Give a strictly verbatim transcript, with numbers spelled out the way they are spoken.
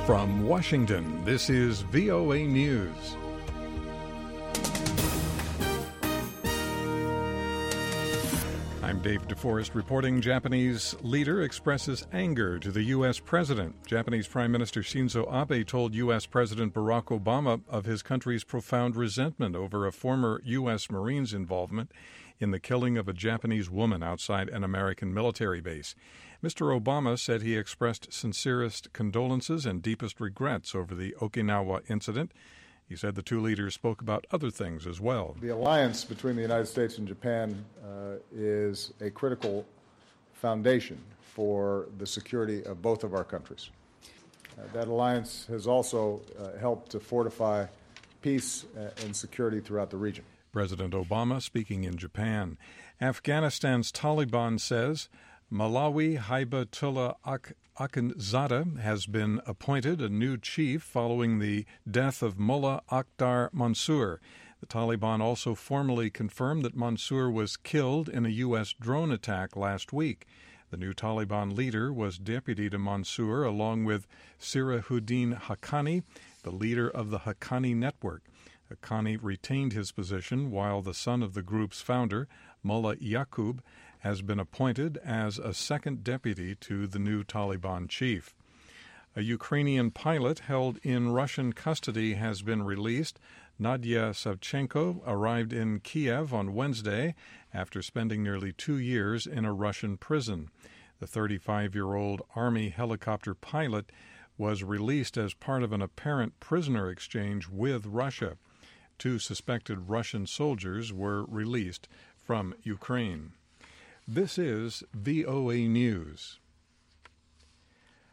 From Washington, this is V O A News. I'm Dave DeForest reporting. Japanese leader expresses anger to the U S president. Japanese Prime Minister Shinzo Abe told U S President Barack Obama of his country's profound resentment over a former U S Marine's involvement in the killing of a Japanese woman outside an American military base. Mister Obama said he expressed sincerest condolences and deepest regrets over the Okinawa incident. He said the two leaders spoke about other things as well. The alliance between the United States and Japan uh, is a critical foundation for the security of both of our countries. Uh, that alliance has also uh, helped to fortify peace and security throughout the region. President Obama speaking in Japan. Afghanistan's Taliban says Malawi Haibatullah Akhundzada has been appointed a new chief following the death of Mullah Akhtar Mansour. The Taliban also formally confirmed that Mansour was killed in a U S drone attack last week. The new Taliban leader was deputy to Mansour along with Sirajuddin Haqqani, the leader of the Haqqani network. Haqqani retained his position while the son of the group's founder, Mullah Yaqub, has been appointed as a second deputy to the new Taliban chief. A Ukrainian pilot held in Russian custody has been released. Nadia Savchenko arrived in Kiev on Wednesday after spending nearly two years in a Russian prison. The thirty-five-year-old Army helicopter pilot was released as part of an apparent prisoner exchange with Russia. Two suspected Russian soldiers were released from Ukraine. This is V O A News.